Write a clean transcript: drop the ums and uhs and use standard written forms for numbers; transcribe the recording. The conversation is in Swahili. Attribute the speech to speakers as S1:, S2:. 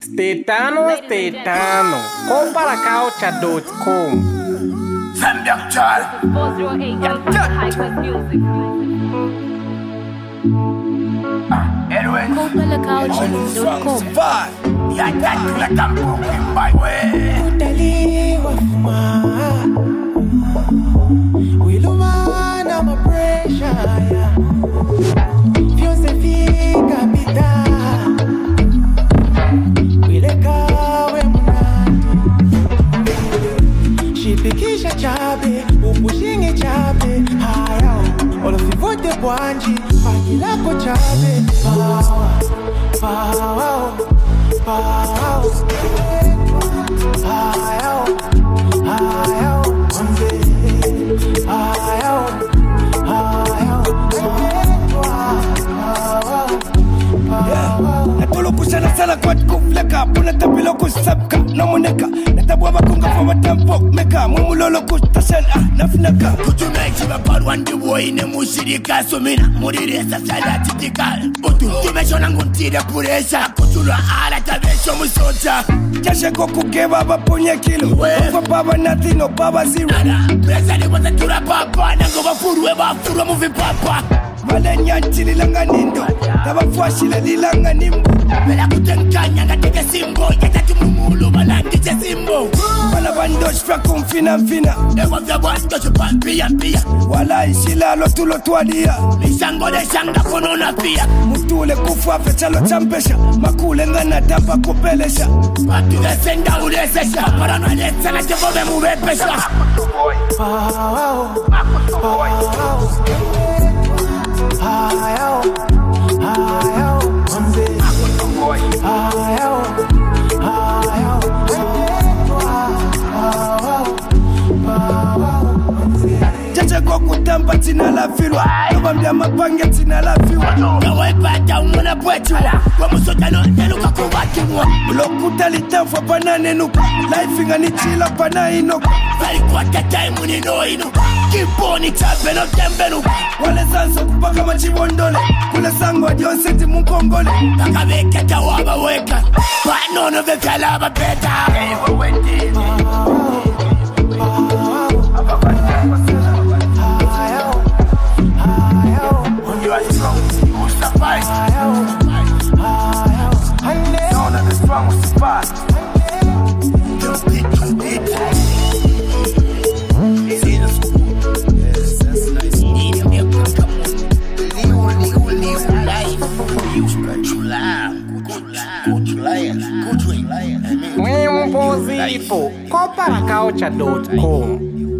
S1: Stetano. Comparacoucha.com.
S2: Zambia child.
S3: 408 High Music.
S2: Anyway.
S3: Comparacoucha.com.
S2: Ya tatu la tambo by way.
S4: Utaliwa fuma Wilumana ma pressure yeah. Fiose fica pita Wilekawe munatu Shipikisha chabe Upushinge chabe Hayao Olofivote kwanji Pakilako chabe Power
S5: Natulukusana sana kwa kufleka Puna tapilo kusabka Namuneka Natabwa bakunga kwa watampo Meka Mumulolo kustashan nafinaka
S2: Kutumechi baparu wandi woine mushirika Sumina muriresa sada titikal Utu tumeshona nguntire puresha Kutulwa ala tabesho musota
S5: Jashe kukukeba baponye kilo Kwa baba nothing no baba zero
S2: Presa ni wata tura papa Nango bafurwe bafurwa muvi papa
S5: Malenya chili langa nindo Tabafuashile lilanga nimbo
S2: Bela kutenkanya ngatike simbo Yatatu mumulu balandiche simbo
S5: Bala bandosh fra kumfina mfina
S2: Ewa vya bwasto chupampia mpia
S5: Wala ishila lotulo tuadia
S2: Mishango de shanga konona pia
S5: Mutule kufu chalo champesha Makule ngana tapa kupelesha
S2: Watu desenda ulesesha Para no alesa na chefove mubepesha
S5: Jaja kwa kutamba tina la filwa Nobambia mapange tina la fiwa
S2: Kawa ipata umuna pwechiwa Kwa musotano neluka kubaki mwa
S5: Lokuta litanfwa pana nenuka Life inga ni chila pana inoka
S2: Fali kwa tatai muni no inu Kiponi chape no tembenu
S5: Wale zanso kupaka machibondole Kule sango dionseti mukongole
S2: Kaka veke tawaba weka Panono veka laba peta Ewa wendini You are strong, you survive. Known as the strongest spot. Just it. It's in the school. Yes, that's nice. Need your milk, come on. Live life.
S1: Mwimbo zipo. Comparacoucha.com.